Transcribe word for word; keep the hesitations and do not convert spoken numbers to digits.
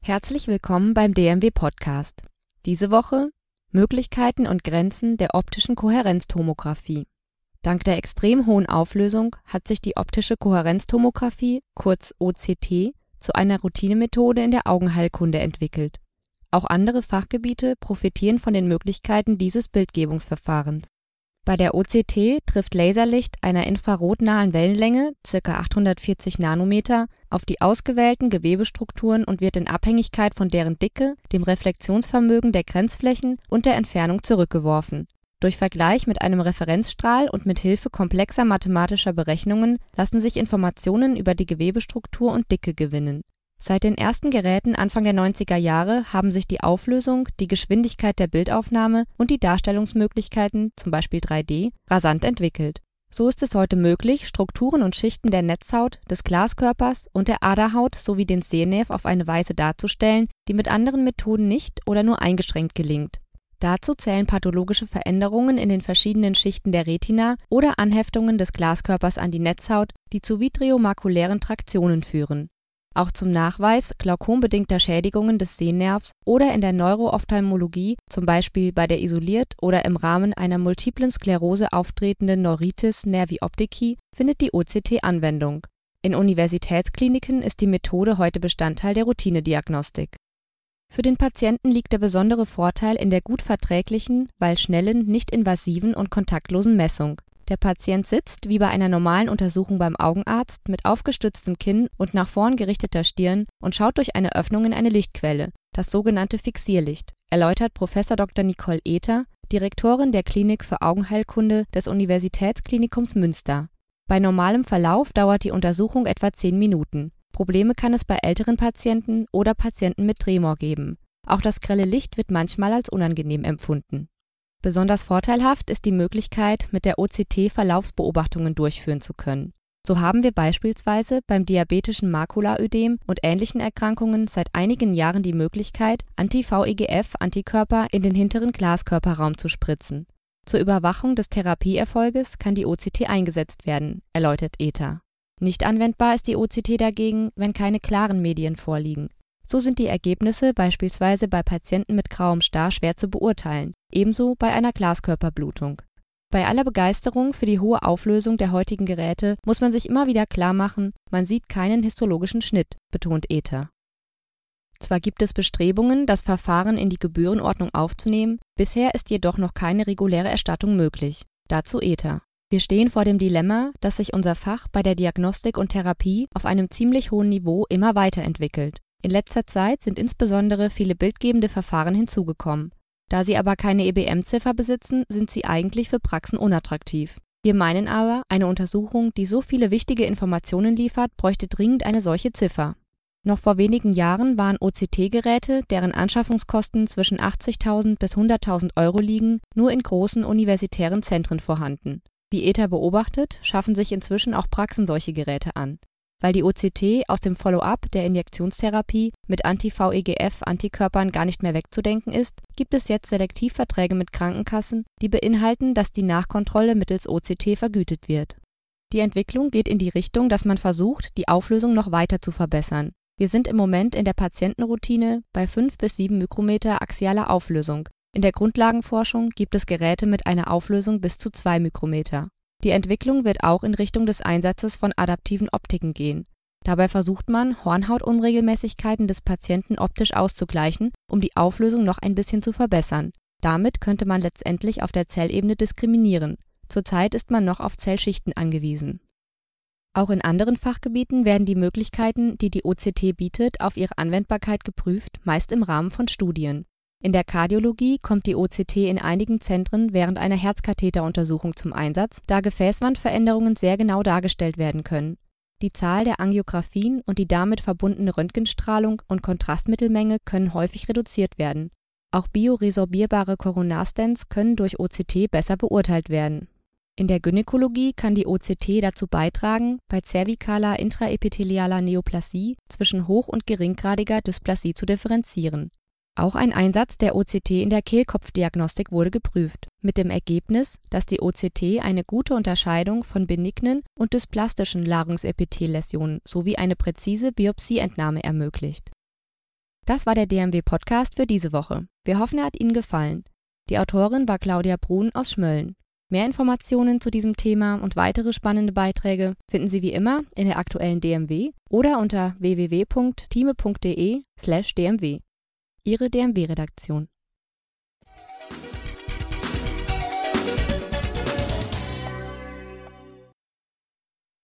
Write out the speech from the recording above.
Herzlich willkommen beim D M W-Podcast. Diese Woche Möglichkeiten und Grenzen der optischen Kohärenztomographie. Dank der extrem hohen Auflösung hat sich die optische Kohärenztomographie, kurz O C T, zu einer Routinemethode in der Augenheilkunde entwickelt. Auch andere Fachgebiete profitieren von den Möglichkeiten dieses Bildgebungsverfahrens. Bei der O C T trifft Laserlicht einer infrarotnahen Wellenlänge (ca. achthundertvierzig Nanometer) auf die ausgewählten Gewebestrukturen und wird in Abhängigkeit von deren Dicke, dem Reflexionsvermögen der Grenzflächen und der Entfernung zurückgeworfen. Durch Vergleich mit einem Referenzstrahl und mit Hilfe komplexer mathematischer Berechnungen lassen sich Informationen über die Gewebestruktur und Dicke gewinnen. Seit den ersten Geräten Anfang der neunziger Jahre haben sich die Auflösung, die Geschwindigkeit der Bildaufnahme und die Darstellungsmöglichkeiten (zum Beispiel drei D) rasant entwickelt. So ist es heute möglich, Strukturen und Schichten der Netzhaut, des Glaskörpers und der Aderhaut sowie den Sehnerv auf eine Weise darzustellen, die mit anderen Methoden nicht oder nur eingeschränkt gelingt. Dazu zählen pathologische Veränderungen in den verschiedenen Schichten der Retina oder Anheftungen des Glaskörpers an die Netzhaut, die zu vitreomakulären Traktionen führen. Auch zum Nachweis glaukombedingter Schädigungen des Sehnervs oder in der Neuroophthalmologie, zum Beispiel bei der isoliert oder im Rahmen einer multiplen Sklerose auftretenden Neuritis nervi optici, findet die O C T Anwendung. In Universitätskliniken ist die Methode heute Bestandteil der Routinediagnostik. Für den Patienten liegt der besondere Vorteil in der gut verträglichen, weil schnellen, nicht-invasiven und kontaktlosen Messung. Der Patient sitzt, wie bei einer normalen Untersuchung beim Augenarzt, mit aufgestütztem Kinn und nach vorn gerichteter Stirn und schaut durch eine Öffnung in eine Lichtquelle, das sogenannte Fixierlicht, erläutert Professor Doktor Nicole Ether, Direktorin der Klinik für Augenheilkunde des Universitätsklinikums Münster. Bei normalem Verlauf dauert die Untersuchung etwa zehn Minuten. Probleme kann es bei älteren Patienten oder Patienten mit Tremor geben. Auch das grelle Licht wird manchmal als unangenehm empfunden. Besonders vorteilhaft ist die Möglichkeit, mit der O C T Verlaufsbeobachtungen durchführen zu können. So haben wir beispielsweise beim diabetischen Makulaödem und ähnlichen Erkrankungen seit einigen Jahren die Möglichkeit, Anti-V E G F-Antikörper in den hinteren Glaskörperraum zu spritzen. Zur Überwachung des Therapieerfolges kann die O C T eingesetzt werden, erläutert Ether. Nicht anwendbar ist die O C T dagegen, wenn keine klaren Medien vorliegen. So sind die Ergebnisse beispielsweise bei Patienten mit grauem Star schwer zu beurteilen, ebenso bei einer Glaskörperblutung. Bei aller Begeisterung für die hohe Auflösung der heutigen Geräte muss man sich immer wieder klarmachen, man sieht keinen histologischen Schnitt, betont Ether. Zwar gibt es Bestrebungen, das Verfahren in die Gebührenordnung aufzunehmen, bisher ist jedoch noch keine reguläre Erstattung möglich. Dazu Ether. Wir stehen vor dem Dilemma, dass sich unser Fach bei der Diagnostik und Therapie auf einem ziemlich hohen Niveau immer weiterentwickelt. In letzter Zeit sind insbesondere viele bildgebende Verfahren hinzugekommen. Da sie aber keine E B M-Ziffer besitzen, sind sie eigentlich für Praxen unattraktiv. Wir meinen aber, eine Untersuchung, die so viele wichtige Informationen liefert, bräuchte dringend eine solche Ziffer. Noch vor wenigen Jahren waren O C T-Geräte, deren Anschaffungskosten zwischen achtzigtausend bis hunderttausend Euro liegen, nur in großen universitären Zentren vorhanden. Wie Ether beobachtet, schaffen sich inzwischen auch Praxen solche Geräte an. Weil die O C T aus dem Follow-up der Injektionstherapie mit Anti-V E G F-Antikörpern gar nicht mehr wegzudenken ist, gibt es jetzt Selektivverträge mit Krankenkassen, die beinhalten, dass die Nachkontrolle mittels O C T vergütet wird. Die Entwicklung geht in die Richtung, dass man versucht, die Auflösung noch weiter zu verbessern. Wir sind im Moment in der Patientenroutine bei fünf bis sieben Mikrometer axialer Auflösung. In der Grundlagenforschung gibt es Geräte mit einer Auflösung bis zu zwei Mikrometer. Die Entwicklung wird auch in Richtung des Einsatzes von adaptiven Optiken gehen. Dabei versucht man, Hornhautunregelmäßigkeiten des Patienten optisch auszugleichen, um die Auflösung noch ein bisschen zu verbessern. Damit könnte man letztendlich auf der Zellebene diskriminieren. Zurzeit ist man noch auf Zellschichten angewiesen. Auch in anderen Fachgebieten werden die Möglichkeiten, die die O C T bietet, auf ihre Anwendbarkeit geprüft, meist im Rahmen von Studien. In der Kardiologie kommt die O C T in einigen Zentren während einer Herzkatheteruntersuchung zum Einsatz, da Gefäßwandveränderungen sehr genau dargestellt werden können. Die Zahl der Angiographien und die damit verbundene Röntgenstrahlung und Kontrastmittelmenge können häufig reduziert werden. Auch bioresorbierbare Coronarstents können durch O C T besser beurteilt werden. In der Gynäkologie kann die O C T dazu beitragen, bei zervikaler intraepithelialer Neoplasie zwischen hoch- und geringgradiger Dysplasie zu differenzieren. Auch ein Einsatz der O C T in der Kehlkopfdiagnostik wurde geprüft, mit dem Ergebnis, dass die O C T eine gute Unterscheidung von benignen und dysplastischen Larynxepithelläsionen sowie eine präzise Biopsieentnahme ermöglicht. Das war der D M W-Podcast für diese Woche. Wir hoffen, er hat Ihnen gefallen. Die Autorin war Claudia Brun aus Schmölln. Mehr Informationen zu diesem Thema und weitere spannende Beiträge finden Sie wie immer in der aktuellen D M W oder unter w w w punkt time punkt d e slash d m w. Ihre D M W-Redaktion.